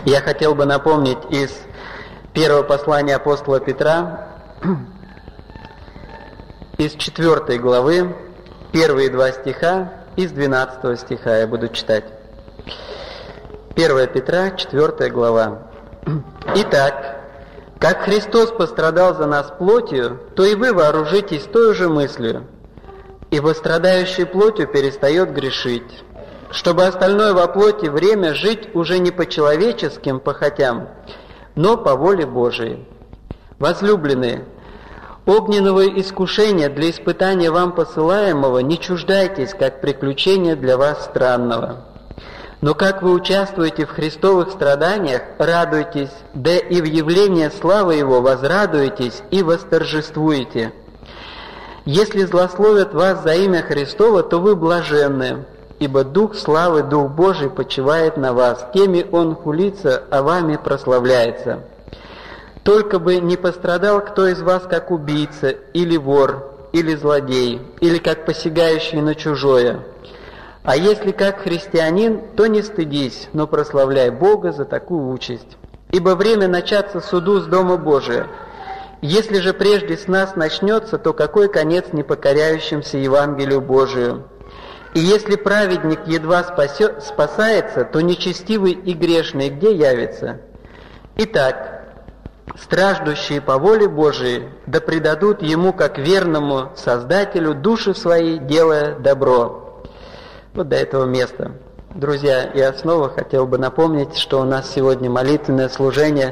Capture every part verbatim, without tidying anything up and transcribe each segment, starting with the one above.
Я хотел бы напомнить из первого послания апостола Петра, из четвёртой главы, первые два стиха, из двенадцатого стиха я буду читать. первое Петра, четвёртая глава. «Итак, как Христос пострадал за нас плотью, то и вы вооружитесь той же мыслью, ибо страдающий плотью перестает грешить, чтобы остальное во плоти время жить уже не по человеческим похотям, но по воле Божией. Возлюбленные, огненного искушения для испытания вам посылаемого не чуждайтесь, как приключения для вас странного. Но как вы участвуете в Христовых страданиях, радуйтесь, да и в явлении славы Его возрадуетесь и восторжествуете. Если злословят вас за имя Христово, то вы блаженны, ибо Дух славы, Дух Божий почивает на вас, теми Он хулится, а вами прославляется. Только бы не пострадал кто из вас как убийца, или вор, или злодей, или как посягающий на чужое. А если как христианин, то не стыдись, но прославляй Бога за такую участь. Ибо время начаться суду с Дома Божия. Если же прежде с нас начнется, то какой конец непокоряющимся Евангелию Божию? И если праведник едва спасет, спасается, то нечестивый и грешный где явится? Итак, страждущие по воле Божией да предадут Ему, как верному Создателю, души свои, делая добро». Вот до этого места. Друзья, я снова хотел бы напомнить, что у нас сегодня молитвенное служение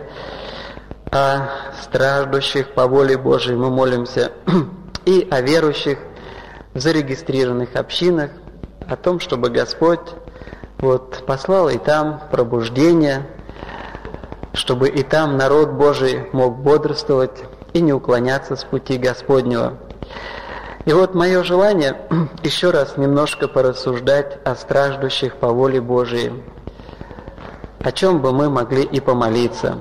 о страждущих по воле Божией. Мы молимся и о верующих в зарегистрированных общинах, о том, чтобы Господь вот, послал и там пробуждение, чтобы и там народ Божий мог бодрствовать и не уклоняться с пути Господнего. И вот мое желание еще раз немножко порассуждать о страждущих по воле Божией, о чем бы мы могли и помолиться.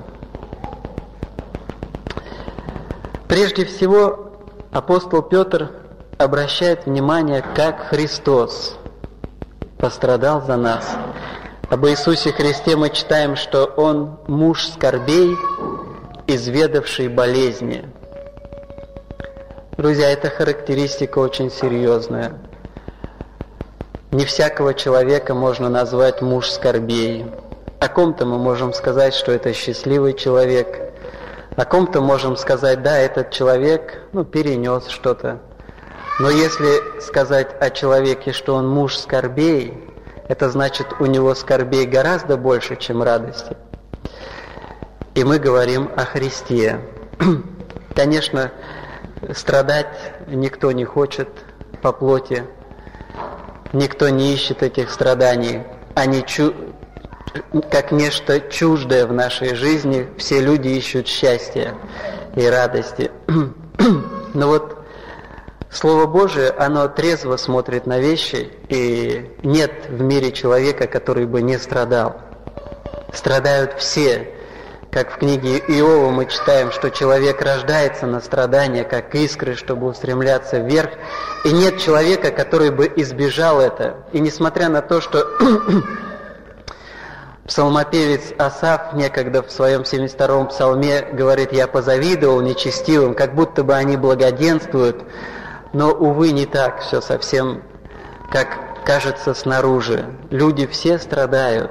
Прежде всего, апостол Петр обращает внимание, как Христос пострадал за нас. Об Иисусе Христе мы читаем, что Он муж скорбей, изведавший болезни. Друзья, эта характеристика очень серьезная. Не всякого человека можно назвать муж скорбей. О ком-то мы можем сказать, что это счастливый человек. О ком-то можем сказать, да, этот человек ну, перенес что-то. Но если сказать о человеке, что он муж скорбей, это значит, у него скорбей гораздо больше, чем радости. И мы говорим о Христе. Конечно, страдать никто не хочет по плоти, никто не ищет этих страданий. Они чу... как нечто чуждое в нашей жизни, все люди ищут счастья и радости. Но вот Слово Божие, оно трезво смотрит на вещи, и нет в мире человека, который бы не страдал. Страдают все. Как в книге Иова мы читаем, что человек рождается на страдания, как искры, чтобы устремляться вверх. И нет человека, который бы избежал это. И несмотря на то, что псалмопевец Асаф некогда в своем семьдесят втором псалме говорит: «Я позавидовал нечестивым, как будто бы они благоденствуют». Но, увы, не так все совсем, как кажется снаружи. Люди все страдают.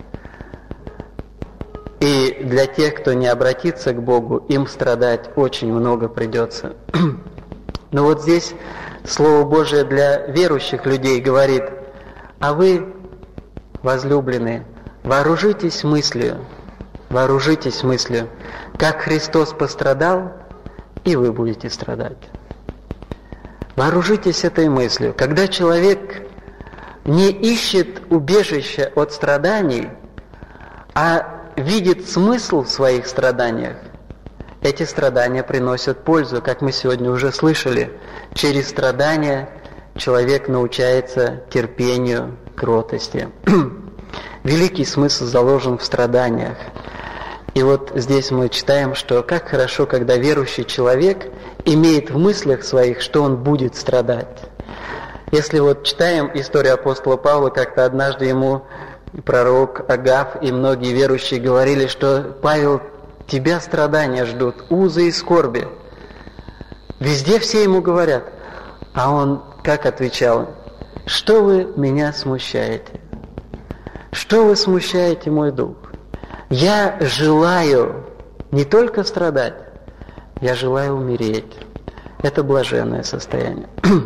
И для тех, кто не обратится к Богу, им страдать очень много придется. Но вот здесь Слово Божие для верующих людей говорит: а вы, возлюбленные, вооружитесь мыслью, вооружитесь мыслью, как Христос пострадал, и вы будете страдать. Вооружитесь этой мыслью. Когда человек не ищет убежища от страданий, а видит смысл в своих страданиях, эти страдания приносят пользу, как мы сегодня уже слышали. Через страдания человек научается терпению, кротости. Великий смысл заложен в страданиях. И вот здесь мы читаем, что как хорошо, когда верующий человек имеет в мыслях своих, что он будет страдать. Если вот читаем историю апостола Павла, как-то однажды ему пророк Агав и многие верующие говорили, что Павел, тебя страдания ждут, узы и скорби. Везде все ему говорят. А он как отвечал? Что вы меня смущаете? Что вы смущаете мой дух? Я желаю не только страдать, я желаю умереть. Это блаженное состояние.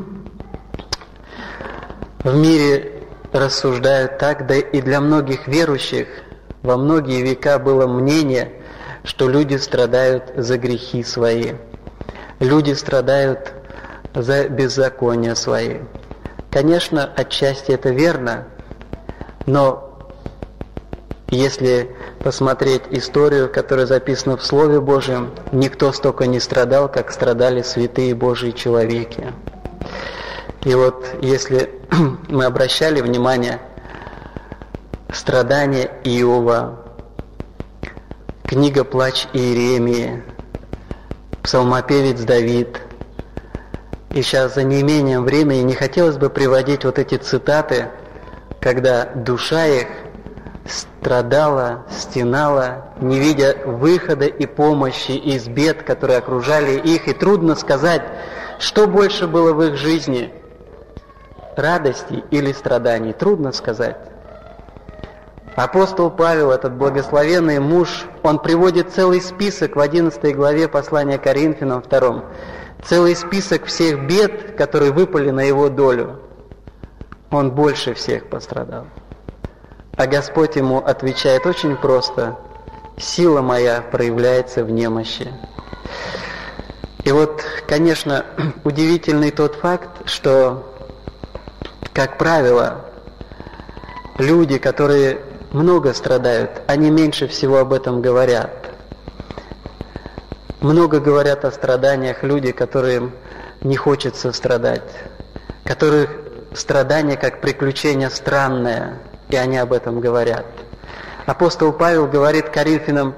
В мире рассуждают так, да и для многих верующих во многие века было мнение, что люди страдают за грехи свои. Люди страдают за беззакония свои. Конечно, отчасти это верно, но если посмотреть историю, которая записана в Слове Божьем, никто столько не страдал, как страдали святые Божьи человеки. И вот если мы обращали внимание, страдания Иова, книга «Плач Иеремии», псалмопевец Давид, и сейчас за неимением времени не хотелось бы приводить вот эти цитаты, когда душа их страдала, стенала, не видя выхода и помощи из бед, которые окружали их, и трудно сказать, что больше было в их жизни, радости или страданий, трудно сказать. Апостол Павел, этот благословенный муж, он приводит целый список в одиннадцатой главе послания Коринфянам втором, целый список всех бед, которые выпали на его долю. Он больше всех пострадал. А Господь ему отвечает очень просто: «Сила моя проявляется в немощи». И вот, конечно, удивительный тот факт, что, как правило, люди, которые много страдают, они меньше всего об этом говорят. Много говорят о страданиях люди, которым не хочется страдать, которых страдание как приключение странное, и они об этом говорят. Апостол Павел говорит Коринфянам: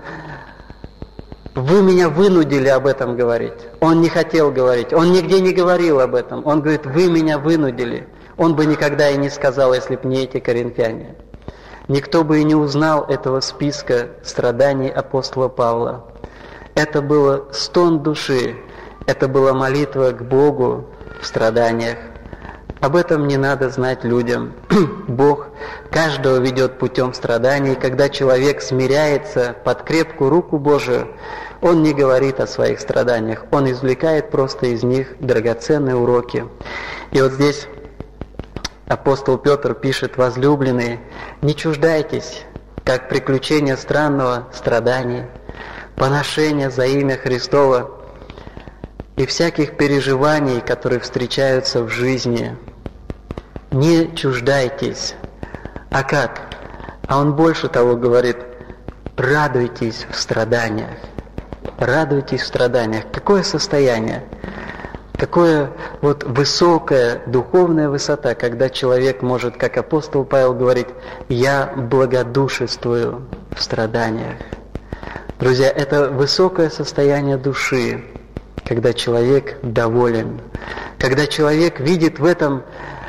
«Вы меня вынудили об этом говорить». Он не хотел говорить, он нигде не говорил об этом. Он говорит: «Вы меня вынудили». Он бы никогда и не сказал, если бы не эти коринфяне. Никто бы и не узнал этого списка страданий апостола Павла. Это было стон души, это была молитва к Богу в страданиях. Об этом не надо знать людям. Бог каждого ведет путем страданий. Когда человек смиряется под крепкую руку Божию, он не говорит о своих страданиях, он извлекает просто из них драгоценные уроки. И вот здесь апостол Петр пишет: «Возлюбленные, не чуждайтесь, как приключения странного страданий, поношения за имя Христово и всяких переживаний, которые встречаются в жизни. Не чуждайтесь». А как? А он больше того говорит: радуйтесь в страданиях. Радуйтесь в страданиях. Какое состояние? Какое вот высокая духовная высота, когда человек может, как апостол Павел говорит: «Я благодушествую в страданиях». Друзья, это высокое состояние души, когда человек доволен, когда человек видит в этом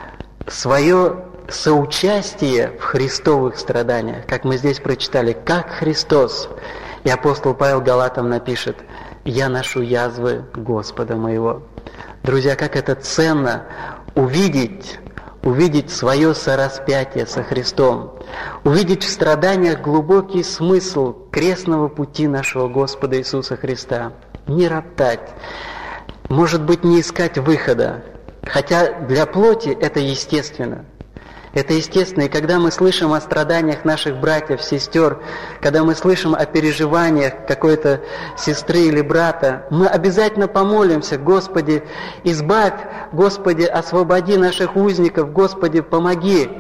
свое соучастие в христовых страданиях, как мы здесь прочитали, как Христос. И апостол Павел Галатам напишет: «Я ношу язвы Господа моего». Друзья, как это ценно увидеть, увидеть свое сораспятие со Христом, увидеть в страданиях глубокий смысл крестного пути нашего Господа Иисуса Христа. Не роптать, может быть, не искать выхода, хотя для плоти это естественно. Это естественно, и когда мы слышим о страданиях наших братьев, сестер, когда мы слышим о переживаниях какой-то сестры или брата, мы обязательно помолимся: «Господи, избавь, Господи, освободи наших узников, Господи, помоги».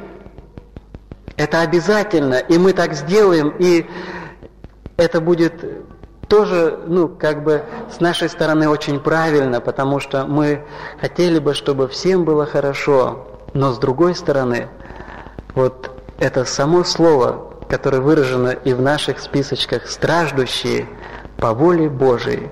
Это обязательно, и мы так сделаем, и это будет тоже, ну, как бы с нашей стороны очень правильно, потому что мы хотели бы, чтобы всем было хорошо. Но с другой стороны, вот это само слово, которое выражено и в наших списочках, страждущие по воле Божией,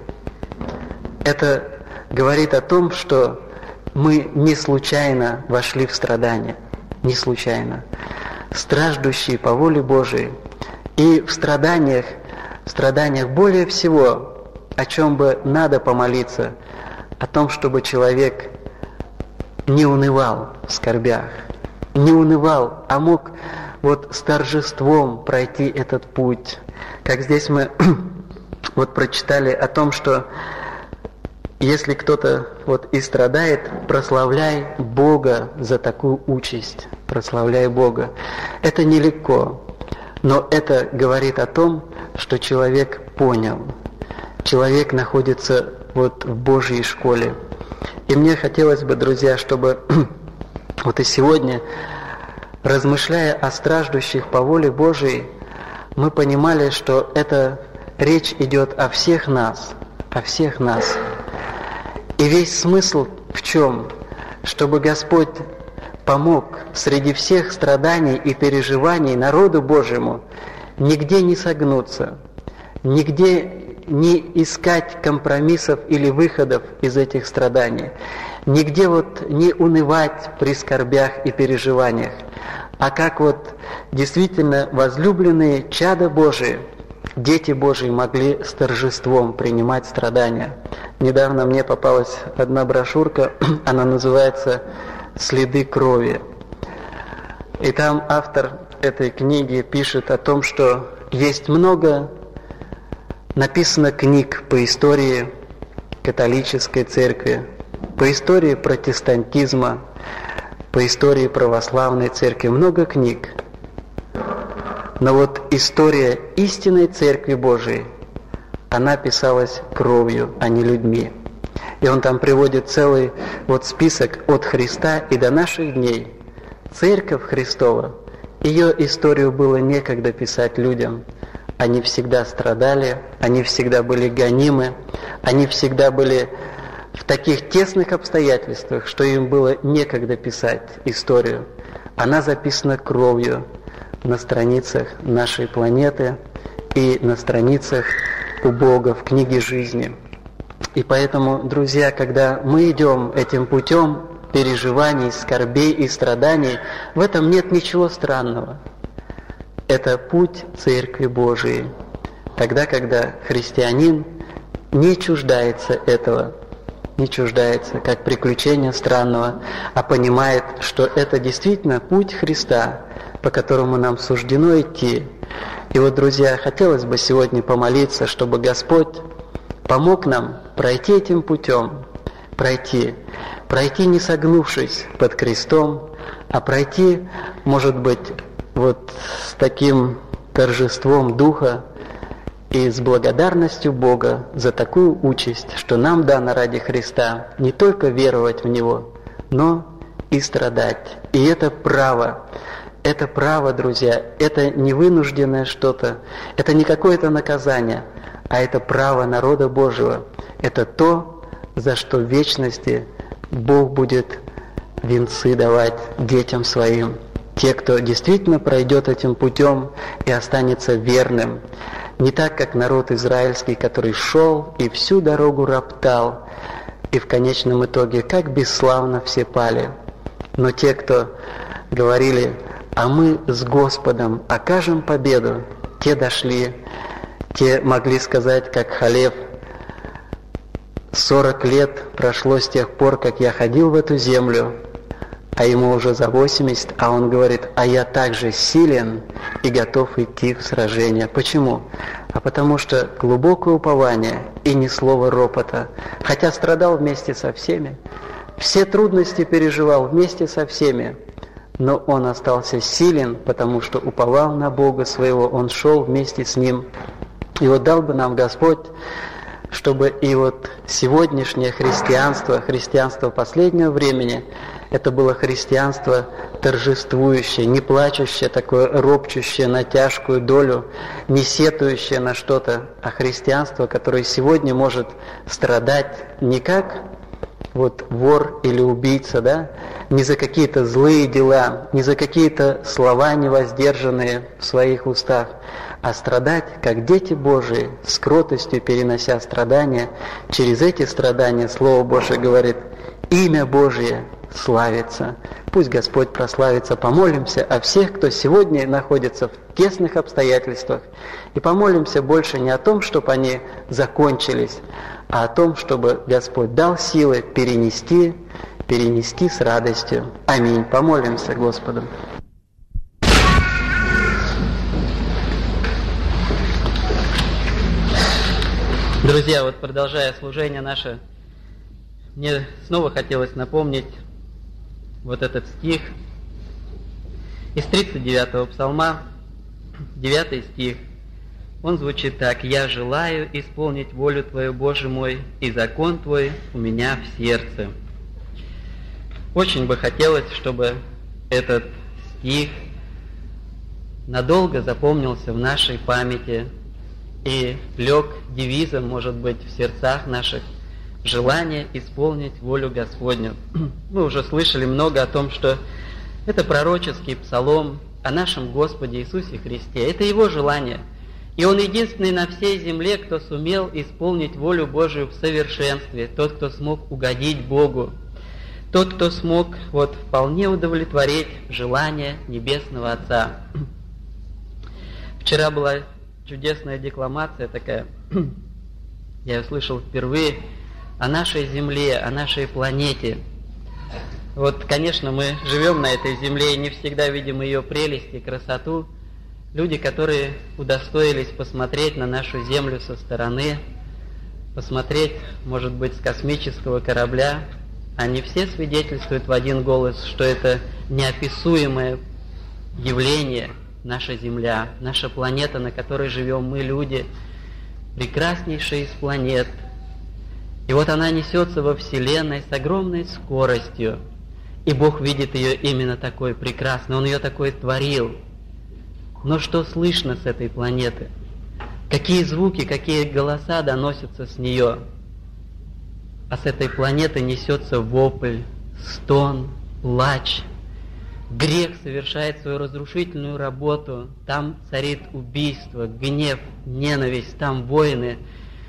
это говорит о том, что мы не случайно вошли в страдания, не случайно. страждущие по воле Божией. И в страданиях, в страданиях более всего, о чем бы надо помолиться, о том, чтобы человек не унывал в скорбях, не унывал, а мог вот с торжеством пройти этот путь. Как здесь мы вот прочитали о том, что если кто-то вот и страдает, прославляй Бога за такую участь, прославляй Бога. Это нелегко, но это говорит о том, что человек понял, человек находится вот в Божьей школе. И мне хотелось бы, друзья, чтобы вот и сегодня, размышляя о страждущих по воле Божией, мы понимали, что это речь идет о всех нас, о всех нас. И весь смысл в чем? Чтобы Господь помог среди всех страданий и переживаний народу Божьему нигде не согнуться, нигде не искать компромиссов или выходов из этих страданий, нигде вот не унывать при скорбях и переживаниях, а как вот действительно возлюбленные чада Божии, дети Божии могли с торжеством принимать страдания. Недавно мне попалась одна брошюрка, она называется «Следы крови». И там автор этой книги пишет о том, что есть много написано книг по истории католической церкви, по истории протестантизма, по истории православной церкви, много книг. Но вот история истинной Церкви Божией, она писалась кровью, а не людьми. И он там приводит целый вот список от Христа и до наших дней. Церковь Христова, ее историю было некогда писать людям. Они всегда страдали, они всегда были гонимы, они всегда были в таких тесных обстоятельствах, что им было некогда писать историю. Она записана кровью на страницах нашей планеты и на страницах у Бога в книге жизни. И поэтому, друзья, когда мы идем этим путем переживаний, скорбей и страданий, в этом нет ничего странного. Это путь Церкви Божией. Тогда, когда христианин не чуждается этого, не чуждается, как приключения странного, а понимает, что это действительно путь Христа, по которому нам суждено идти. И вот, друзья, хотелось бы сегодня помолиться, чтобы Господь помог нам пройти этим путем, пройти, пройти не согнувшись под крестом, а пройти, может быть, вот с таким торжеством Духа и с благодарностью Бога за такую участь, что нам дано ради Христа не только веровать в Него, но и страдать. И это право, это право, друзья, это не вынужденное что-то, это не какое-то наказание, а это право народа Божьего. Это то, за что в вечности Бог будет венцы давать детям своим. Те, кто действительно пройдет этим путем и останется верным. Не так, как народ израильский, который шел и всю дорогу роптал, и в конечном итоге, как бесславно все пали. Но те, кто говорили: «А мы с Господом окажем победу», те дошли, те могли сказать, как Халев: «Сорок лет прошло с тех пор, как я ходил в эту землю», а ему уже за восемьдесят, а он говорит: «А я также силен и готов идти в сражение». Почему? А потому что глубокое упование и ни слова ропота. Хотя страдал вместе со всеми, все трудности переживал вместе со всеми, но он остался силен, потому что уповал на Бога своего, он шел вместе с Ним. И вот дал бы нам Господь, чтобы и вот сегодняшнее христианство, христианство последнего времени, это было христианство торжествующее, не плачущее, такое ропчущее на тяжкую долю, не сетующее на что-то, а христианство, которое сегодня может страдать не как вот вор или убийца, да, не за какие-то злые дела, не за какие-то слова невоздержанные в своих устах, а страдать, как дети Божии, с кротостью перенося страдания. Через эти страдания Слово Божие говорит: имя Божие славиться. Пусть Господь прославится. Помолимся о всех, кто сегодня находится в тесных обстоятельствах. И помолимся больше не о том, чтобы они закончились, а о том, чтобы Господь дал силы перенести, перенести с радостью. Аминь. Помолимся Господу. Друзья, вот продолжая служение наше, мне снова хотелось напомнить вот этот стих из тридцать девятого псалма, девятый стих. Он звучит так: «Я желаю исполнить волю Твою, Боже мой, и закон Твой у меня в сердце». Очень бы хотелось, чтобы этот стих надолго запомнился в нашей памяти и лег девизом, может быть, в сердцах наших: желание исполнить волю Господню. Мы уже слышали много о том, что это пророческий псалом о нашем Господе Иисусе Христе. Это Его желание. И Он единственный на всей земле, кто сумел исполнить волю Божию в совершенстве, тот, кто смог угодить Богу, тот, кто смог вот вполне удовлетворить желание Небесного Отца. Вчера была чудесная декламация такая, я услышал впервые, о нашей Земле, о нашей планете. Вот, конечно, мы живем на этой Земле и не всегда видим ее прелесть и красоту. Люди, которые удостоились посмотреть на нашу Землю со стороны, посмотреть, может быть, с космического корабля, они все свидетельствуют в один голос, что это неописуемое явление, наша Земля, наша планета, на которой живем мы, люди, прекраснейшая из планет. И вот она несется во Вселенной с огромной скоростью, и Бог видит ее именно такой прекрасной, Он ее такой творил. Но что слышно с этой планеты? Какие звуки, какие голоса доносятся с нее? А с этой планеты несется вопль, стон, плач. Грех совершает свою разрушительную работу. Там царит убийство, гнев, ненависть, там войны.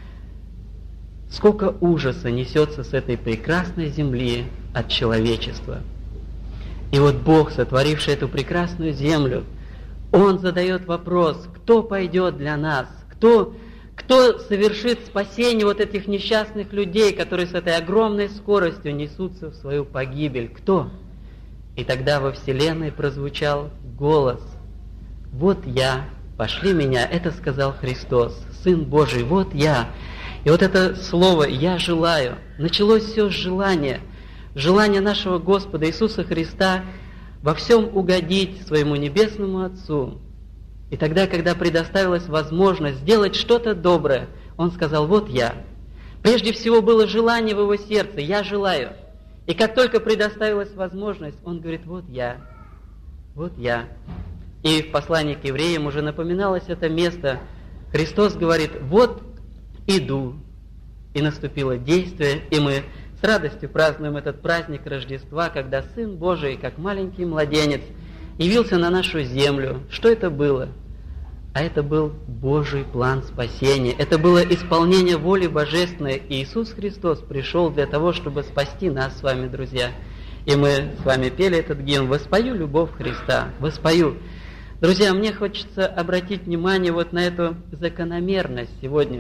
Сколько ужаса несется с этой прекрасной земли от человечества. И вот Бог, сотворивший эту прекрасную землю, Он задает вопрос: кто пойдет для нас? Кто, кто совершит спасение вот этих несчастных людей, которые с этой огромной скоростью несутся в свою погибель? Кто? И тогда во Вселенной прозвучал голос: «Вот я, пошли меня». Это сказал Христос, Сын Божий, вот я. И вот это слово «я желаю», началось все с желания, желания нашего Господа Иисуса Христа во всем угодить своему Небесному Отцу. И тогда, когда предоставилась возможность сделать что-то доброе, Он сказал: «Вот я». Прежде всего было желание в Его сердце: «Я желаю». И как только предоставилась возможность, Он говорит: «Вот я, вот я». И в послании к евреям уже напоминалось это место. Христос говорит: «Вот иду». И наступило действие, и мы с радостью празднуем этот праздник Рождества, когда Сын Божий, как маленький младенец, явился на нашу землю. Что это было? А это был Божий план спасения. Это было исполнение воли божественной. И Иисус Христос пришел для того, чтобы спасти нас с вами, друзья. И мы с вами пели этот гимн «Воспою любовь Христа». Воспою. Друзья, мне хочется обратить внимание вот на эту закономерность сегодня.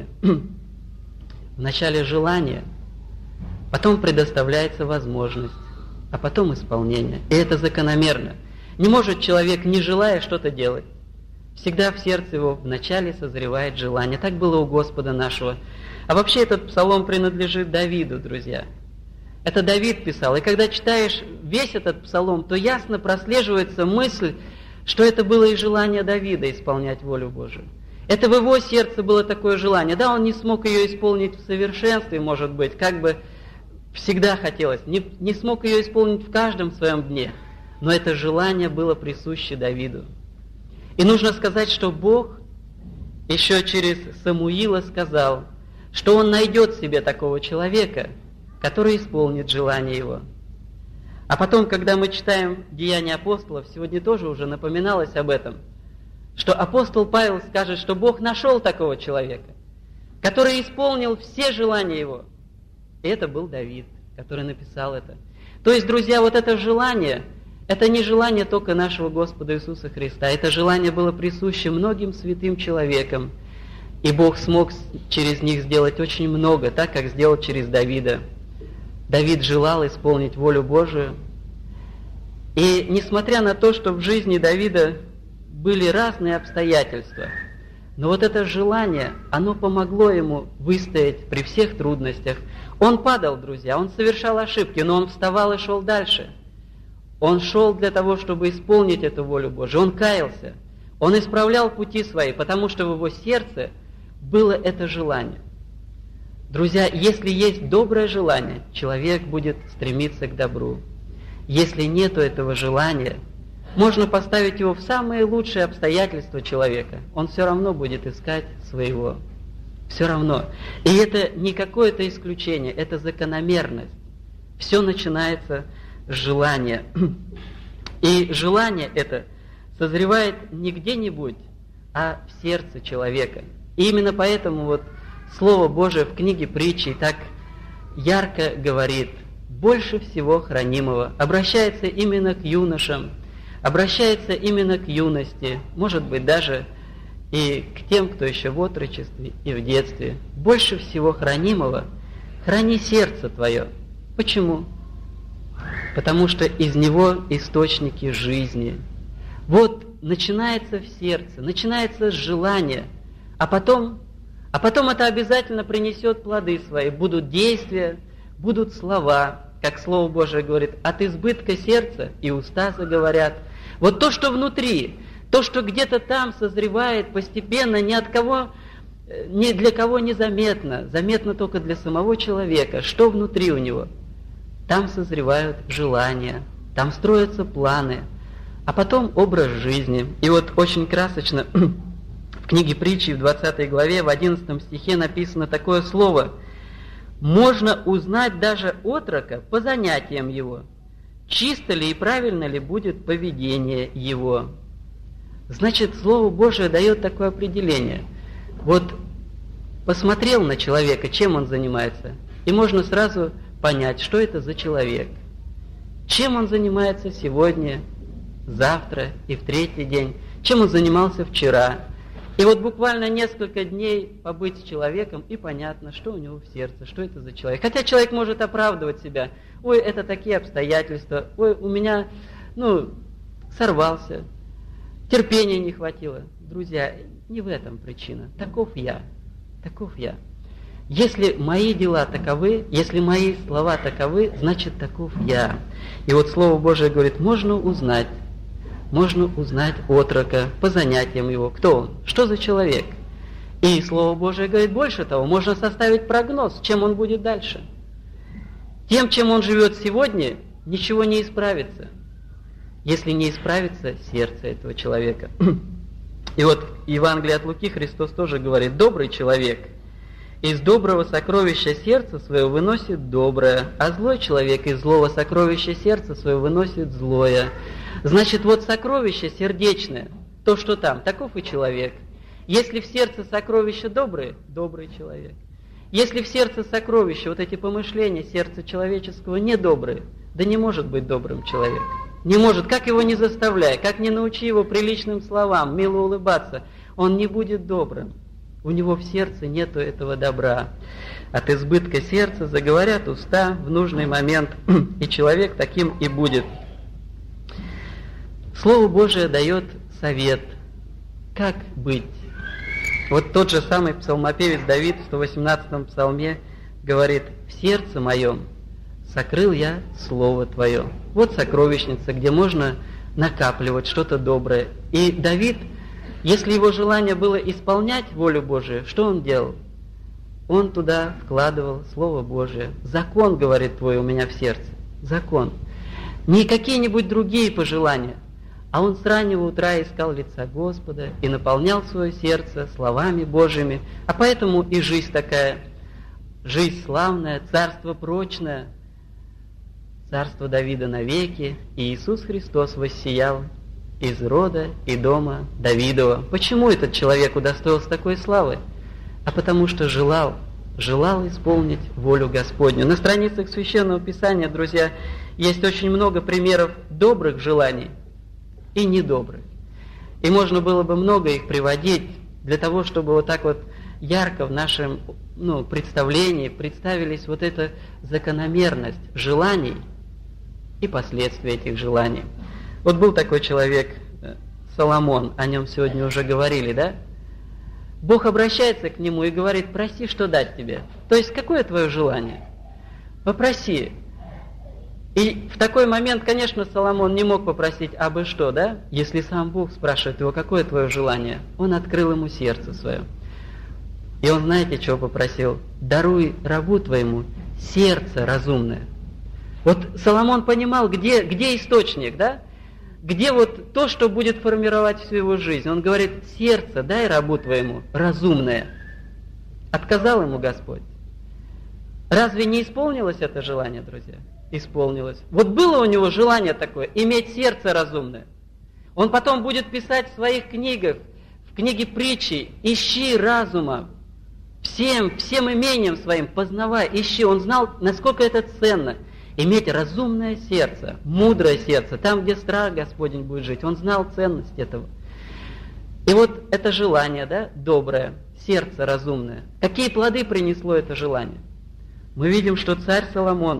Вначале желание, потом предоставляется возможность, а потом исполнение. И это закономерно. Не может человек, не желая, что-то делать. Всегда в сердце его вначале созревает желание. Так было у Господа нашего. А вообще этот псалом принадлежит Давиду, друзья. Это Давид писал. И когда читаешь весь этот псалом, то ясно прослеживается мысль, что это было и желание Давида исполнять волю Божию. Это в его сердце было такое желание. Да, он не смог ее исполнить в совершенстве, может быть, как бы всегда хотелось. Не, не смог ее исполнить в каждом своем дне. Но это желание было присуще Давиду. И нужно сказать, что Бог еще через Самуила сказал, что Он найдет себе такого человека, который исполнит желание его. А потом, когда мы читаем Деяния апостолов, сегодня тоже уже напоминалось об этом, что апостол Павел скажет, что Бог нашел такого человека, который исполнил все желания его. И это был Давид, который написал это. То есть, друзья, вот это желание, это не желание только нашего Господа Иисуса Христа, это желание было присуще многим святым человекам, и Бог смог через них сделать очень много, так как сделал через Давида. Давид желал исполнить волю Божию, и несмотря на то, что в жизни Давида были разные обстоятельства, но вот это желание, оно помогло ему выстоять при всех трудностях. Он падал, друзья, он совершал ошибки, но он вставал и шел дальше. Он шел для того, чтобы исполнить эту волю Божию. Он каялся, он исправлял пути свои, потому что в его сердце было это желание. Друзья, если есть доброе желание, человек будет стремиться к добру. Если нету этого желания, можно поставить его в самые лучшие обстоятельства человека, он все равно будет искать своего. Все равно. И это не какое-то исключение, это закономерность. Все начинается с желания. И желание это созревает не где-нибудь, а в сердце человека. И именно поэтому вот Слово Божие в книге Притчи так ярко говорит: больше всего хранимого, обращается именно к юношам, обращается именно к юности, может быть, даже и к тем, кто еще в отрочестве и в детстве. Больше всего хранимого храни сердце твое. Почему? Потому что из него источники жизни. Вот начинается в сердце, начинается с желания, а потом, а потом это обязательно принесет плоды свои. Будут действия, будут слова, как Слово Божие говорит: от избытка сердца и уста заговорят. Вот то, что внутри, то, что где-то там созревает постепенно, ни от кого, ни для кого не заметно, заметно только для самого человека, что внутри у него. Там созревают желания, там строятся планы, а потом образ жизни. И вот очень красочно в книге Притчи в двадцатой главе, в одиннадцатом стихе написано такое слово: «Можно узнать даже отрока по занятиям его, чисто ли и правильно ли будет поведение его». Значит, Слово Божие дает такое определение. Вот посмотрел на человека, чем он занимается, и можно сразу понять, что это за человек. Чем он занимается сегодня, завтра и в третий день, чем он занимался вчера. И вот буквально несколько дней побыть с человеком, и понятно, что у него в сердце, что это за человек. Хотя человек может оправдывать себя: ой, это такие обстоятельства, ой, у меня, ну, сорвался, терпения не хватило. Друзья, не в этом причина. Таков я, таков я. Если мои дела таковы, если мои слова таковы, значит, таков я. И вот Слово Божие говорит: можно узнать, можно узнать отрока по занятиям его. Кто он? Что за человек? И Слово Божие говорит больше того: можно составить прогноз, чем он будет дальше. Тем, чем он живет сегодня, ничего не исправится, если не исправится сердце этого человека. И вот в Евангелии от Луки Христос тоже говорит: добрый человек из доброго сокровища сердца своего выносит доброе, а злой человек из злого сокровища сердца своего выносит злое. Значит, вот сокровище сердечное, то, что там, таков и человек. Если в сердце сокровища добрые, добрый человек. Если в сердце сокровища, вот эти помышления сердца человеческого недобрые, да не может быть добрым человек. Не может, как его не заставляй, как не научи его приличным словам, мило улыбаться, он не будет добрым. У него в сердце нету этого добра. От избытка сердца заговорят уста в нужный момент, и человек таким и будет. Слово Божие дает совет, как быть. Вот тот же самый псалмопевец Давид в сто восемнадцатом псалме говорит: «В сердце моем сокрыл я Слово Твое». Вот сокровищница, где можно накапливать что-то доброе. И Давид, если его желание было исполнять волю Божию, что он делал? Он туда вкладывал Слово Божие. Закон, говорит, твой у меня в сердце. Закон. Не какие-нибудь другие пожелания, а он с раннего утра искал лица Господа и наполнял свое сердце словами Божьими. А поэтому и жизнь такая, жизнь славная, царство прочное, царство Давида навеки, и Иисус Христос воссиял из рода и дома Давидова. Почему этот человек удостоился такой славы? А потому что желал, желал исполнить волю Господню. На страницах Священного Писания, друзья, есть очень много примеров добрых желаний и недобрых. И можно было бы много их приводить для того, чтобы вот так вот ярко в нашем ну, представлении представились вот эта закономерность желаний и последствия этих желаний. Вот был такой человек, Соломон, о нем сегодня уже говорили, да? Бог обращается к нему и говорит: проси, что дать тебе. То есть, какое твое желание? Попроси. И в такой момент, конечно, Соломон не мог попросить абы что, да? Если сам Бог спрашивает его, какое твое желание, он открыл ему сердце свое. И он, знаете, чего попросил? Даруй рабу твоему сердце разумное. Вот Соломон понимал, где, где источник, да? Где вот то, что будет формировать всю его жизнь. Он говорит: сердце дай рабу твоему разумное. Отказал ему Господь. Разве не исполнилось это желание, друзья? Исполнилось. Вот было у него желание такое, иметь сердце разумное. Он потом будет писать в своих книгах, в книге притчи: ищи разума, всем, всем имением своим познавай, ищи. Он знал, насколько это ценно, иметь разумное сердце, мудрое сердце, там, где страх Господень будет жить. Он знал ценность этого. И вот это желание, да, доброе, сердце разумное. Какие плоды принесло это желание? Мы видим, что царь Соломон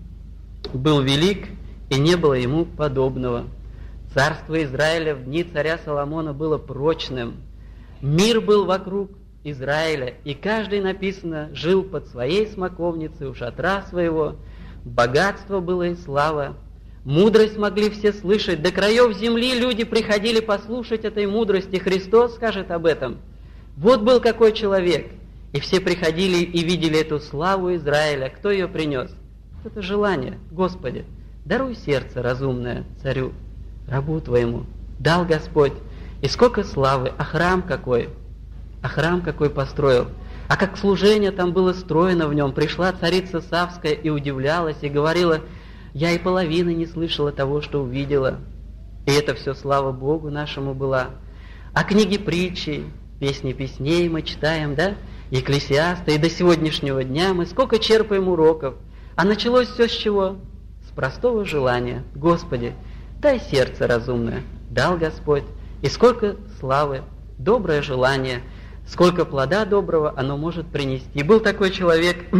был велик, и не было ему подобного. Царство Израиля в дни царя Соломона было прочным. Мир был вокруг Израиля, и каждый, написано, жил под своей смоковницей у шатра своего. Богатство было и слава. Мудрость могли все слышать. До краев земли люди приходили послушать этой мудрости. Христос скажет об этом. Вот был какой человек. И все приходили и видели эту славу Израиля. Кто ее принес? Это желание. Господи, даруй сердце разумное царю, рабу твоему. Дал Господь. И сколько славы, а храм какой, а храм какой построил. А как служение там было строено в нем. Пришла царица Савская и удивлялась, и говорила: я и половины не слышала того, что увидела. И это все слава Богу нашему была. А книги притчи, песни песней мы читаем, да? Екклесиаста, и до сегодняшнего дня мы сколько черпаем уроков. А началось все с чего? С простого желания. Господи, дай сердце разумное. Дал Господь. И сколько славы, доброе желание, сколько плода доброго оно может принести. Был такой человек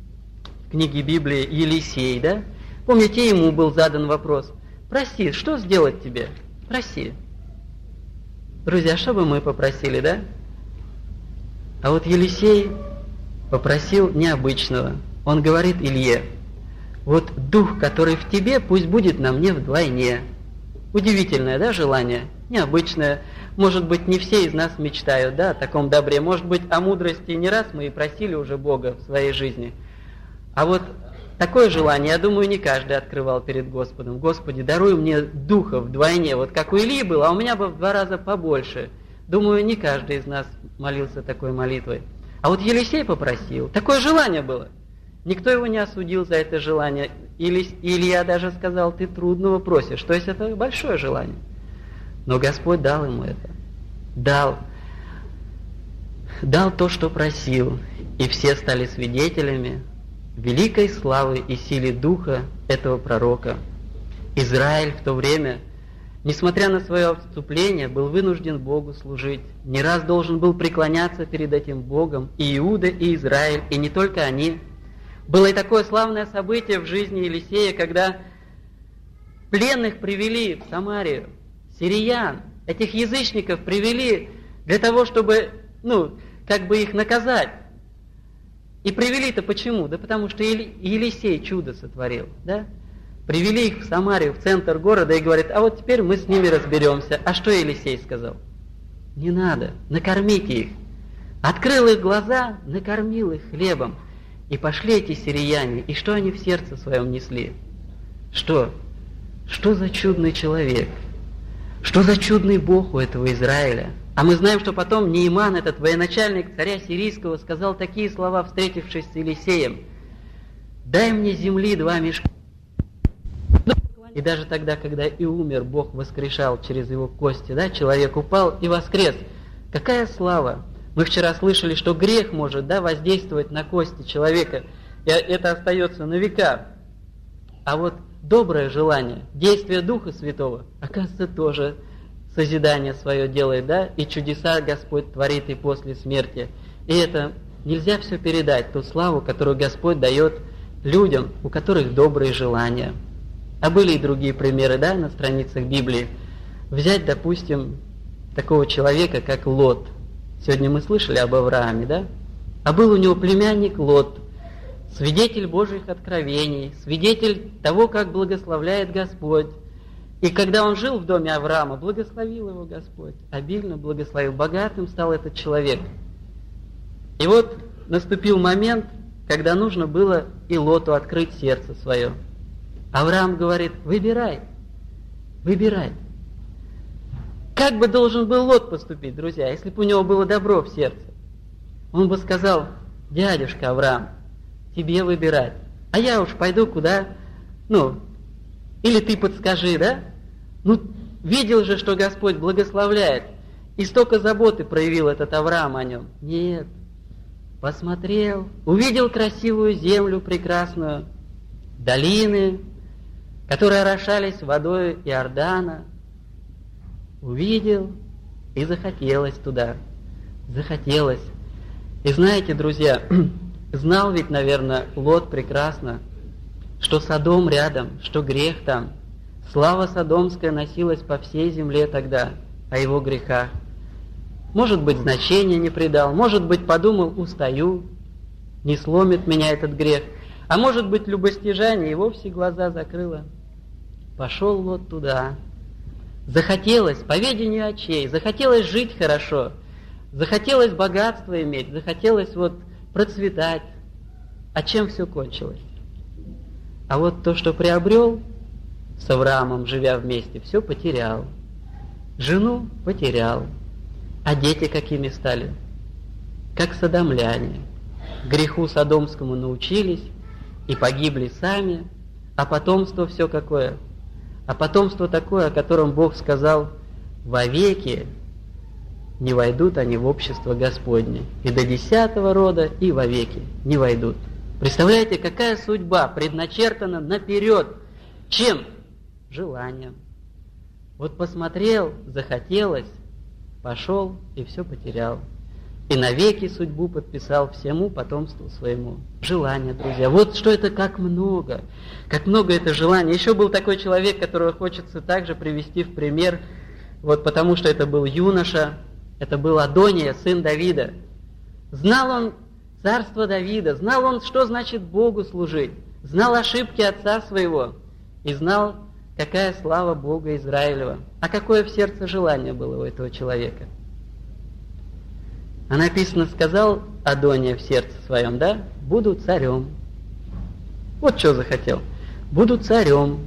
в книге Библии Елисей, да? Помните, ему был задан вопрос: проси, что сделать тебе? Проси. Друзья, что бы мы попросили, да? А вот Елисей попросил необычного. Он говорит Илье: вот дух, который в тебе, пусть будет на мне вдвойне. Удивительное, да, желание? Необычное. Может быть, не все из нас мечтают, да, о таком добре. Может быть, о мудрости не раз мы и просили уже Бога в своей жизни. А вот такое желание, я думаю, не каждый открывал перед Господом. Господи, даруй мне духа вдвойне, вот как у Ильи было, а у меня бы в два раза побольше. Думаю, не каждый из нас молился такой молитвой. А вот Елисей попросил. Такое желание было. Никто его не осудил за это желание. Или Илья даже сказал: ты трудного просишь. То есть это большое желание. Но Господь дал ему это. Дал. Дал то, что просил. И все стали свидетелями великой славы и силы духа этого пророка. Израиль в то время, несмотря на свое отступление, был вынужден Богу служить. Не раз должен был преклоняться перед этим Богом. И Иуда, и Израиль, и не только они. Было и такое славное событие в жизни Елисея, когда пленных привели в Самарию, сириян, этих язычников привели для того, чтобы, ну, как бы их наказать. И привели-то почему? Да потому что Елисей чудо сотворил, да? Привели их в Самарию, в центр города, и говорят: а вот теперь мы с ними разберемся. А что Елисей сказал? Не надо, накормите их. Открыл их глаза, накормил их хлебом. И пошли эти сирияне, и что они в сердце своем несли? Что? Что за чудный человек? Что за чудный Бог у этого Израиля? А мы знаем, что потом Неиман, этот военачальник царя сирийского, сказал такие слова, встретившись с Елисеем: дай мне земли два мешка. И даже тогда, когда и умер, Бог воскрешал через его кости, да, человек упал и воскрес. Какая слава! Мы вчера слышали, что грех может, да, воздействовать на кости человека, и это остается на века. А вот доброе желание, действие Духа Святого, оказывается, тоже созидание свое делает, да, и чудеса Господь творит и после смерти. И это нельзя все передать, ту славу, которую Господь дает людям, у которых добрые желания. А были и другие примеры, да, на страницах Библии. Взять, допустим, такого человека, как Лот. Сегодня мы слышали об Аврааме, да? А был у него племянник Лот, свидетель Божьих откровений, свидетель того, как благословляет Господь. И когда он жил в доме Авраама, благословил его Господь, обильно благословил, богатым стал этот человек. И вот наступил момент, когда нужно было и Лоту открыть сердце свое. Авраам говорит: выбирай, выбирай. Как бы должен был Лот поступить, друзья, если бы у него было добро в сердце? Он бы сказал: дядюшка Авраам, тебе выбирать, а я уж пойду куда, ну, или ты подскажи, да? Ну, видел же, что Господь благословляет, и столько заботы проявил этот Авраам о нем. Нет, посмотрел, увидел красивую землю прекрасную, долины, которые орошались водой Иордана, увидел, и захотелось туда, захотелось. И знаете, друзья, знал ведь, наверное, Лот прекрасно, что Содом рядом, что грех там. Слава содомская носилась по всей земле тогда о его грехах. Может быть, значения не придал, может быть, подумал: устаю, не сломит меня этот грех. А может быть, любостяжание и вовсе глаза закрыло. Пошел Лот туда. Захотелось, по ведению очей, захотелось жить хорошо, захотелось богатство иметь, захотелось вот процветать. А чем все кончилось? А вот то, что приобрел с Авраамом, живя вместе, все потерял. Жену потерял. А дети какими стали? Как содомляне. Греху содомскому научились и погибли сами. А потомство все какое? А потомство такое, о котором Бог сказал: вовеки не войдут они в общество Господне. И до десятого рода, и вовеки не войдут. Представляете, какая судьба предначертана наперед? Чем? Желанием. Вот посмотрел, захотелось, пошел и все потерял. И навеки судьбу подписал всему потомству своему. Желание, друзья. Вот что это, как много. Как много это желание. Еще был такой человек, которого хочется также привести в пример. Вот потому что это был юноша. Это был Адония, сын Давида. Знал он царство Давида. Знал он, что значит Богу служить. Знал ошибки отца своего. И знал, какая слава Бога Израилева. А какое в сердце желание было у этого человека. А написано, сказал Адония в сердце своем, да? Буду царем. Вот что захотел. Буду царем.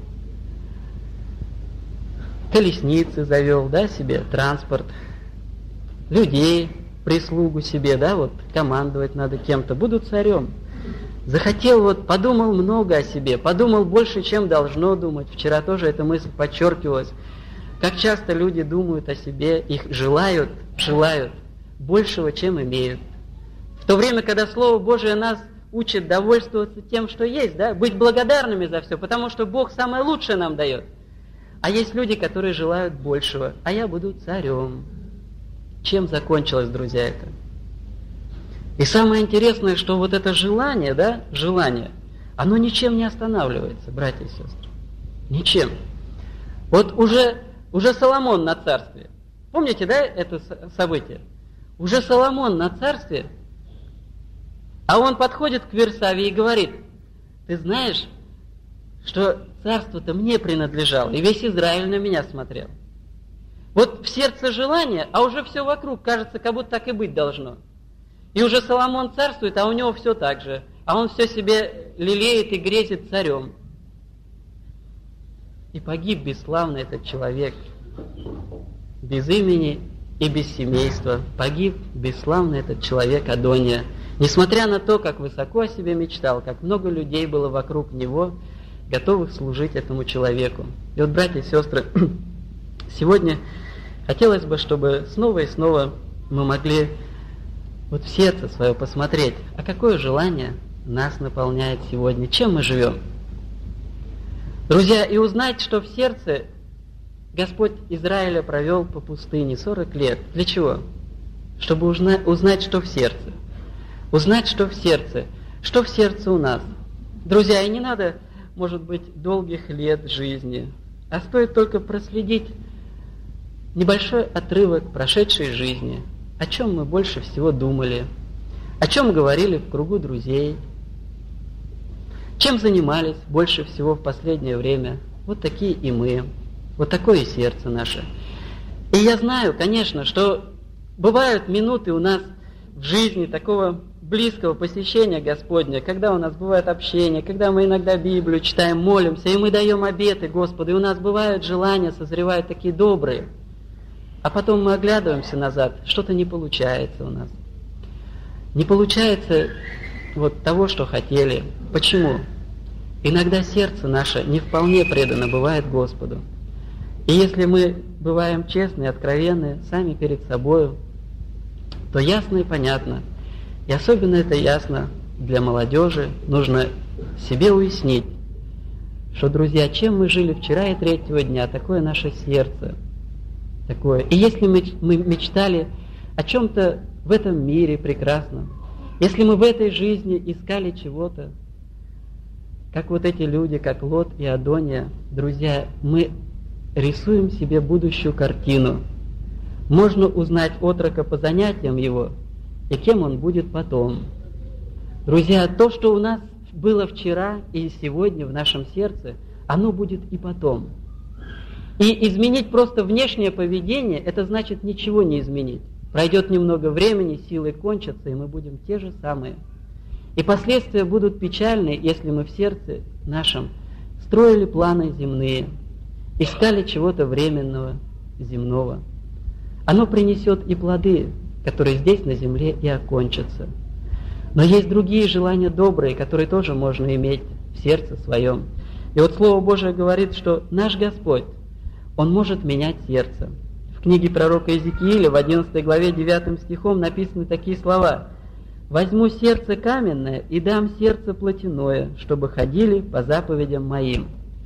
Колесницы завел, да, себе, транспорт. Людей, прислугу себе, да, вот, командовать надо кем-то. Буду царем. Захотел, вот, подумал много о себе, подумал больше, чем должно думать. Вчера тоже эта мысль подчеркивалась. Как часто люди думают о себе, их желают, желают большего, чем имеют. В то время, когда Слово Божие нас учит довольствоваться тем, что есть, да, быть благодарными за все, потому что Бог самое лучшее нам дает. А есть люди, которые желают большего, а я буду царем. Чем закончилось, друзья, это? И самое интересное, что вот это желание, да, желание, оно ничем не останавливается, братья и сестры. Ничем. Вот уже, уже Соломон на царстве. Помните, да, это событие? Уже Соломон на царстве, а он подходит к Версавии и говорит: ты знаешь, что царство-то мне принадлежало, и весь Израиль на меня смотрел. Вот в сердце желание, а уже все вокруг кажется, как будто так и быть должно. И уже Соломон царствует, а у него все так же, а он все себе лелеет и грезит царем. И погиб бесславно этот человек, без имени и без семейства. Погиб бесславно этот человек Адония. Несмотря на то, как высоко о себе мечтал, как много людей было вокруг него, готовых служить этому человеку. И вот, братья и сестры, сегодня хотелось бы, чтобы снова и снова мы могли вот в сердце свое посмотреть, а какое желание нас наполняет сегодня, чем мы живем. Друзья, и узнать, что в сердце Господь Израиля провел по пустыне сорок лет. Для чего? Чтобы узнать, узнать, что в сердце. Узнать, что в сердце. Что в сердце у нас. Друзья, и не надо, может быть, долгих лет жизни, а стоит только проследить небольшой отрывок прошедшей жизни, о чем мы больше всего думали, о чем говорили в кругу друзей, чем занимались больше всего в последнее время. Вот такие и мы, вот такое и сердце наше. И я знаю, конечно, что бывают минуты у нас в жизни такого близкого посещения Господня, когда у нас бывает общение, когда мы иногда Библию читаем, молимся, и мы даем обеты Господу, и у нас бывают желания, созревают такие добрые. А потом мы оглядываемся назад, что-то не получается у нас. Не получается вот того, что хотели. Почему? Иногда сердце наше не вполне предано бывает Господу. И если мы бываем честны и откровенны сами перед собою, то ясно и понятно, и особенно это ясно для молодежи, нужно себе уяснить, что, друзья, чем мы жили вчера и третьего дня, такое наше сердце. Такое. И если мы, мы мечтали о чем-то в этом мире прекрасном, если мы в этой жизни искали чего-то, как вот эти люди, как Лот и Адония, друзья, мы рисуем себе будущую картину. Можно узнать отрока по занятиям его, и кем он будет потом. Друзья, то, что у нас было вчера и сегодня в нашем сердце, оно будет и потом. И изменить просто внешнее поведение, это значит ничего не изменить. Пройдет немного времени, силы кончатся, и мы будем те же самые. И последствия будут печальны, если мы в сердце нашем строили планы земные, искали чего-то временного, земного. Оно принесет и плоды, которые здесь на земле и окончатся. Но есть другие желания добрые, которые тоже можно иметь в сердце своем. И вот Слово Божие говорит, что наш Господь, Он может менять сердце. В книге пророка Иезекииля в одиннадцатой главе девятым стихом написаны такие слова: «Возьму сердце каменное и дам сердце плотяное, чтобы ходили по заповедям моим».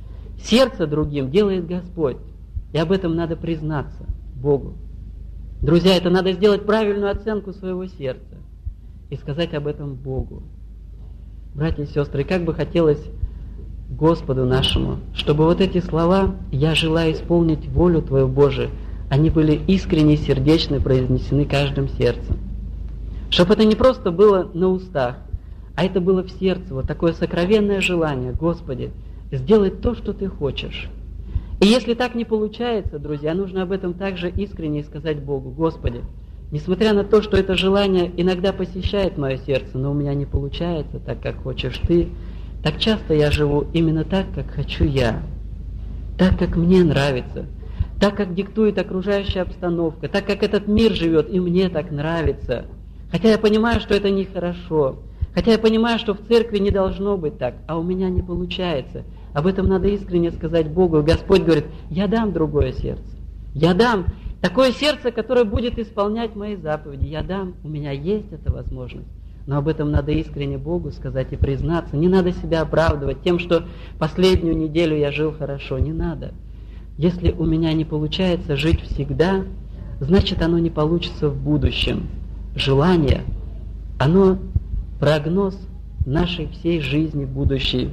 Сердце другим делает Господь, и об этом надо признаться Богу. Друзья, это надо сделать правильную оценку своего сердца и сказать об этом Богу. Братья и сестры, как бы хотелось Господу нашему, чтобы вот эти слова «Я желаю исполнить волю Твою, Божию», они были искренне и сердечно произнесены каждым сердцем. Чтобы это не просто было на устах, а это было в сердце, вот такое сокровенное желание: Господи, сделать то, что Ты хочешь. И если так не получается, друзья, нужно об этом также искренне сказать Богу: Господи, несмотря на то, что это желание иногда посещает мое сердце, но у меня не получается так, как хочешь Ты, так часто я живу именно так, как хочу я, так, как мне нравится, так, как диктует окружающая обстановка, так, как этот мир живет, и мне так нравится. Хотя я понимаю, что это нехорошо, хотя я понимаю, что в церкви не должно быть так, а у меня не получается. Об этом надо искренне сказать Богу. Господь говорит: я дам другое сердце. Я дам такое сердце, которое будет исполнять мои заповеди. Я дам, у меня есть эта возможность. Но об этом надо искренне Богу сказать и признаться. Не надо себя оправдывать тем, что последнюю неделю я жил хорошо. Не надо. Если у меня не получается жить всегда, значит, оно не получится в будущем. Желание, оно прогноз нашей всей жизни будущей.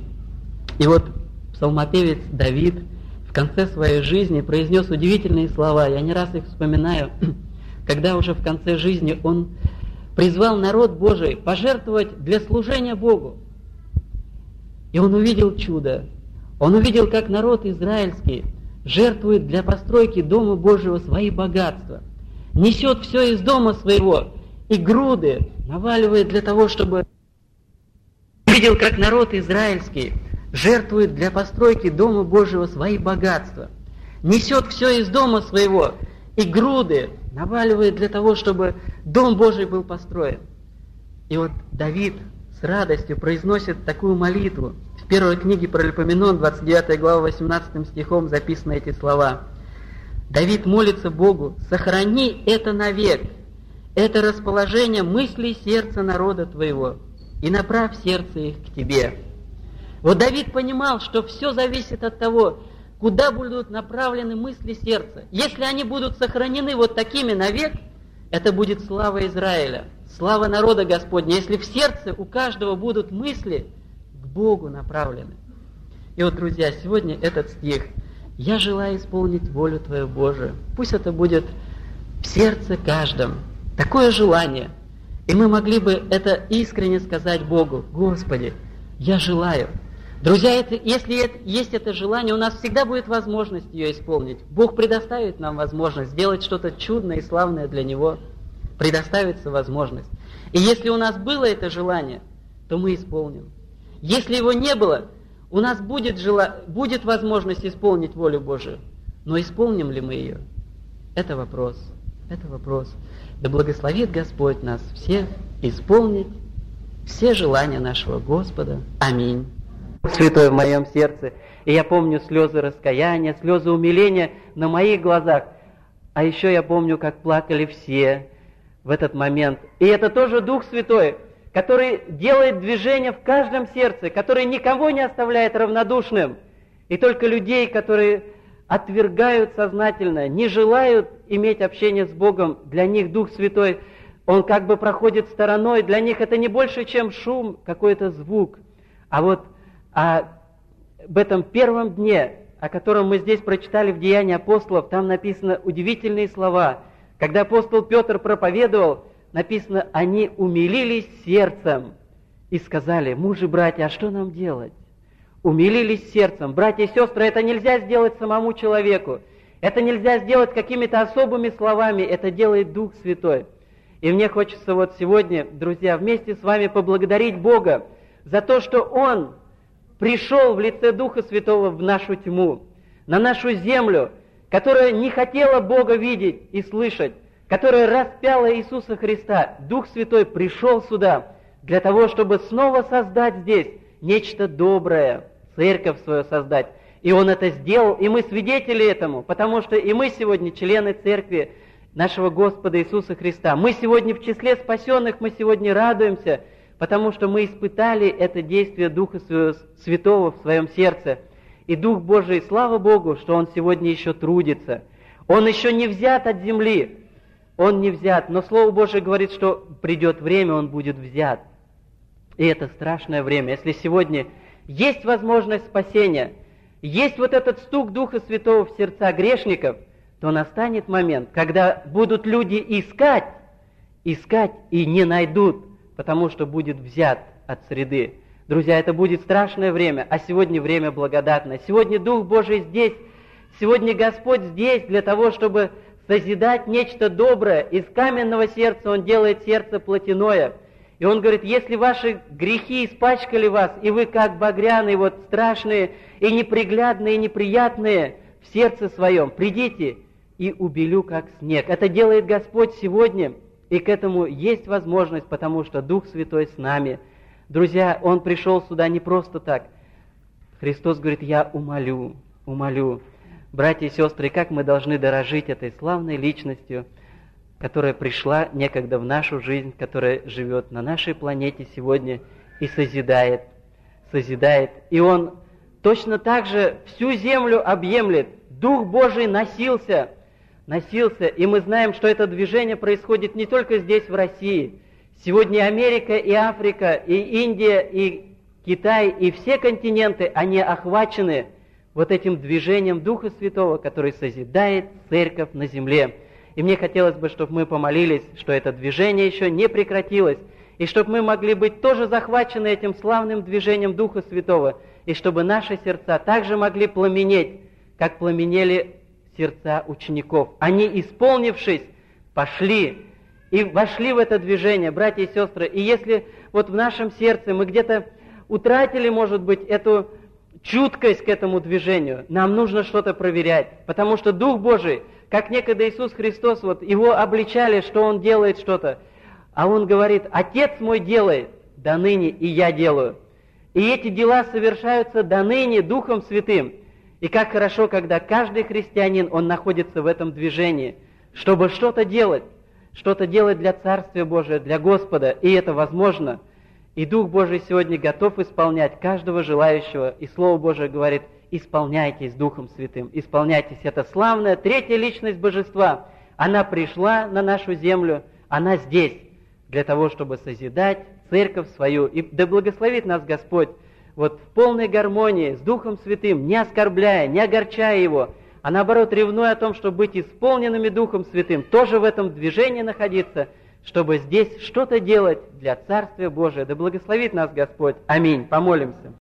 И вот псалмопевец Давид в конце своей жизни произнес удивительные слова. Я не раз их вспоминаю, когда уже в конце жизни он призвал народ Божий пожертвовать для служения Богу. И он увидел чудо. Он увидел, как народ израильский жертвует для постройки Дома Божьего свои богатства, несет все из дома своего и груды наваливает для того, чтобы... Увидел, как народ израильский жертвует для постройки Дома Божьего свои богатства, несет все из дома своего и груды наваливает для того, чтобы Дом Божий был построен. И вот Давид с радостью произносит такую молитву. В первой книге Паралипоменон, двадцать девятая глава, восемнадцатым стихом записаны эти слова. Давид молится Богу: «Сохрани это навек, это расположение мыслей сердца народа твоего, и направь сердце их к тебе». Вот Давид понимал, что все зависит от того, куда будут направлены мысли сердца. Если они будут сохранены вот такими навек, это будет слава Израиля, слава народа Господня, если в сердце у каждого будут мысли к Богу направлены. И вот, друзья, сегодня этот стих: «Я желаю исполнить волю Твою, Божию». Пусть это будет в сердце каждом, такое желание. И мы могли бы это искренне сказать Богу: «Господи, я желаю». Друзья, это, если это, есть это желание, у нас всегда будет возможность ее исполнить. Бог предоставит нам возможность сделать что-то чудное и славное для Него. Предоставится возможность. И если у нас было это желание, то мы исполним. Если его не было, у нас будет, жела... будет возможность исполнить волю Божию. Но исполним ли мы ее? Это вопрос. Это вопрос. Да благословит Господь нас всех исполнить все желания нашего Господа. Аминь. Святой в моем сердце. И я помню слезы раскаяния, слезы умиления на моих глазах. А еще я помню, как плакали все в этот момент. И это тоже Дух Святой, который делает движение в каждом сердце, который никого не оставляет равнодушным. И только людей, которые отвергают сознательно, не желают иметь общение с Богом, для них Дух Святой, Он как бы проходит стороной. Для них это не больше, чем шум, какой-то звук. А вот А об этом первом дне, о котором мы здесь прочитали в Деянии апостолов, там написано удивительные слова. Когда апостол Петр проповедовал, написано: «Они умилились сердцем и сказали: мужи, братья, а что нам делать?» Умилились сердцем. Братья и сестры, это нельзя сделать самому человеку. Это нельзя сделать какими-то особыми словами. Это делает Дух Святой. И мне хочется вот сегодня, друзья, вместе с вами поблагодарить Бога за то, что Он пришел в лице Духа Святого в нашу тьму, на нашу землю, которая не хотела Бога видеть и слышать, которая распяла Иисуса Христа. Дух Святой пришел сюда для того, чтобы снова создать здесь нечто доброе, церковь свою создать. И Он это сделал, и мы свидетели этому, потому что и мы сегодня члены церкви нашего Господа Иисуса Христа. Мы сегодня в числе спасенных, мы сегодня радуемся, потому что мы испытали это действие Духа Святого в своем сердце. И Дух Божий, слава Богу, что Он сегодня еще трудится. Он еще не взят от земли. Он не взят. Но Слово Божие говорит, что придет время, Он будет взят. И это страшное время. Если сегодня есть возможность спасения, есть вот этот стук Духа Святого в сердца грешников, то настанет момент, когда будут люди искать, искать и не найдут, потому что будет взят от среды. Друзья, это будет страшное время, а сегодня время благодатное. Сегодня Дух Божий здесь, сегодня Господь здесь для того, чтобы созидать нечто доброе. Из каменного сердца Он делает сердце плотяное. И Он говорит: если ваши грехи испачкали вас, и вы как багряные, вот страшные, и неприглядные, и неприятные в сердце своем, придите и убелю, как снег. Это делает Господь сегодня. И к этому есть возможность, потому что Дух Святой с нами. Друзья, Он пришел сюда не просто так. Христос говорит: я умолю, умолю. Братья и сестры, как мы должны дорожить этой славной личностью, которая пришла некогда в нашу жизнь, которая живет на нашей планете сегодня и созидает, созидает. И Он точно так же всю землю объемлет. Дух Божий носился, носился, и мы знаем, что это движение происходит не только здесь, в России. Сегодня и Америка, и Африка, и Индия, и Китай, и все континенты, они охвачены вот этим движением Духа Святого, который созидает церковь на земле. И мне хотелось бы, чтобы мы помолились, что это движение еще не прекратилось, и чтобы мы могли быть тоже захвачены этим славным движением Духа Святого, и чтобы наши сердца также могли пламенеть, как пламенели сердца учеников. Они, исполнившись, пошли и вошли в это движение, братья и сестры. И если вот в нашем сердце мы где-то утратили, может быть, эту чуткость к этому движению, нам нужно что-то проверять, потому что Дух Божий, как некогда Иисус Христос, вот Его обличали, что Он делает что-то, а Он говорит: Отец мой делает, до ныне и я делаю. И эти дела совершаются до ныне Духом Святым. И как хорошо, когда каждый христианин, он находится в этом движении, чтобы что-то делать, что-то делать для Царствия Божия, для Господа, и это возможно. И Дух Божий сегодня готов исполнять каждого желающего, и Слово Божие говорит: исполняйтесь Духом Святым, исполняйтесь. Это славная третья личность Божества. Она пришла на нашу землю, она здесь, для того, чтобы созидать церковь свою. И да благословит нас Господь вот в полной гармонии с Духом Святым, не оскорбляя, не огорчая Его, а наоборот ревнуя о том, чтобы быть исполненными Духом Святым, тоже в этом движении находиться, чтобы здесь что-то делать для Царствия Божия. Да благословит нас Господь. Аминь. Помолимся.